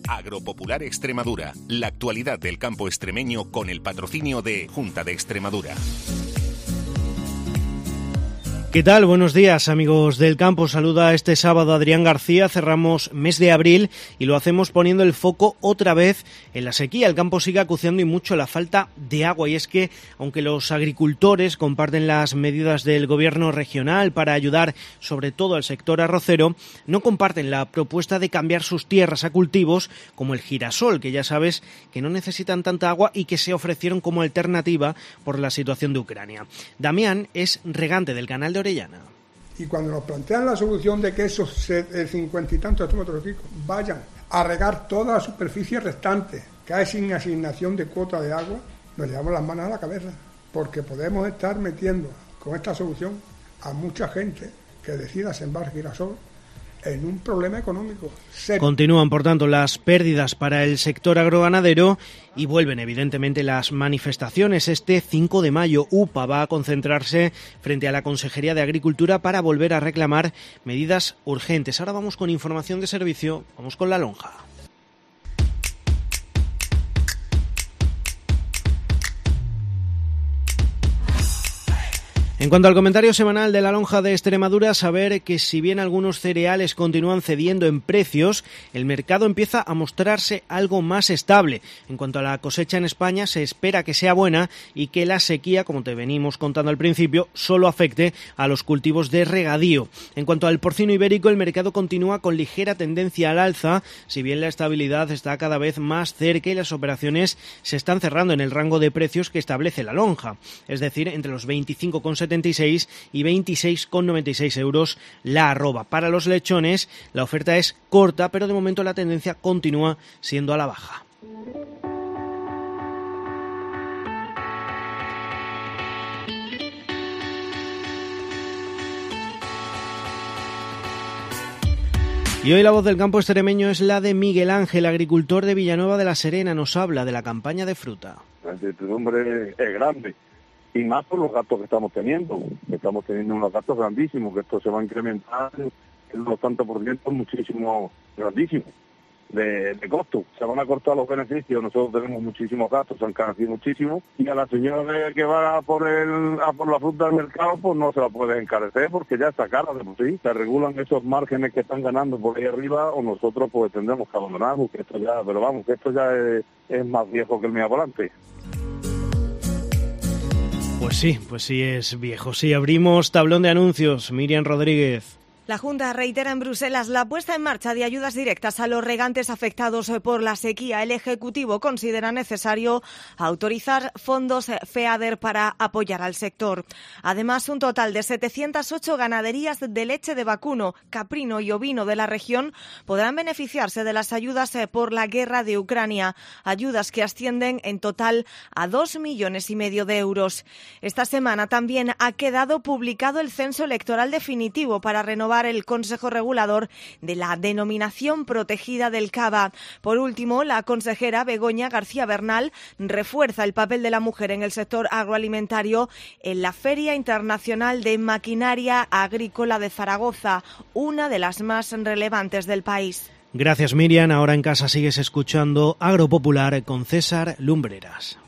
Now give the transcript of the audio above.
Agropopular Extremadura, la actualidad del campo extremeño con el patrocinio de Junta de Extremadura. ¿Qué tal? Buenos días, amigos del campo. Saluda este sábado Adrián García. Cerramos mes de abril y lo hacemos poniendo el foco otra vez en la sequía. El campo sigue acuciando y mucho la falta de agua, y es que aunque los agricultores comparten las medidas del gobierno regional para ayudar sobre todo al sector arrocero, no comparten la propuesta de cambiar sus tierras a cultivos como el girasol, que ya sabes que no necesitan tanta agua y que se ofrecieron como alternativa por la situación de Ucrania. Damián es regante del canal de Orellana. Y cuando nos plantean la solución de que esos 50 y tantos hectómetros ricos vayan a regar toda la superficie restante, que hay sin asignación de cuota de agua, nos llevamos las manos a la cabeza, porque podemos estar metiendo con esta solución a mucha gente que decida sembrar girasol en un problema económico serio. Continúan, por tanto, las pérdidas para el sector agroganadero y vuelven, evidentemente, las manifestaciones. Este 5 de mayo, UPA va a concentrarse frente a la Consejería de Agricultura para volver a reclamar medidas urgentes. Ahora vamos con información de servicio, vamos con La Lonja. En cuanto al comentario semanal de La Lonja de Extremadura, saber que si bien algunos cereales continúan cediendo en precios, el mercado empieza a mostrarse algo más estable. En cuanto a la cosecha en España, se espera que sea buena y que la sequía, como te venimos contando al principio, solo afecte a los cultivos de regadío. En cuanto al porcino ibérico, el mercado continúa con ligera tendencia al alza, si bien la estabilidad está cada vez más cerca y las operaciones se están cerrando en el rango de precios que establece La Lonja, es decir, entre los 25,76 y 26,96 euros la arroba. Para los lechones la oferta es corta, pero de momento la tendencia continúa siendo a la baja. Y hoy la voz del campo extremeño es la de Miguel Ángel, agricultor de Villanueva de la Serena. Nos habla de la campaña de fruta. La incertidumbre es grande. Y más por los gastos que estamos teniendo. Estamos teniendo unos gastos grandísimos, que esto se va a incrementar en unos tantos por ciento muchísimo, grandísimo, de costo. Se van a cortar los beneficios, nosotros tenemos muchísimos gastos, se han encarecido muchísimo, y a la señora que va a por la fruta del mercado, pues no se la puede encarecer, porque ya está cara de por sí. Se regulan esos márgenes que están ganando por ahí arriba, o nosotros pues tendremos que abandonar, porque esto ya, pero vamos, que esto ya es más viejo que el mío volante. Pues sí es viejo. Sí, abrimos tablón de anuncios. Miriam Rodríguez. La Junta reitera en Bruselas la puesta en marcha de ayudas directas a los regantes afectados por la sequía. El Ejecutivo considera necesario autorizar fondos FEADER para apoyar al sector. Además, un total de 708 ganaderías de leche de vacuno, caprino y ovino de la región podrán beneficiarse de las ayudas por la guerra de Ucrania, ayudas que ascienden en total a 2,5 millones de euros. Esta semana también ha quedado publicado el censo electoral definitivo para renovar el Consejo Regulador de la denominación protegida del cava. Por último, la consejera Begoña García Bernal refuerza el papel de la mujer en el sector agroalimentario en la Feria Internacional de Maquinaria Agrícola de Zaragoza, una de las más relevantes del país. Gracias, Miriam. Ahora en casa sigues escuchando Agropopular con César Lumbreras.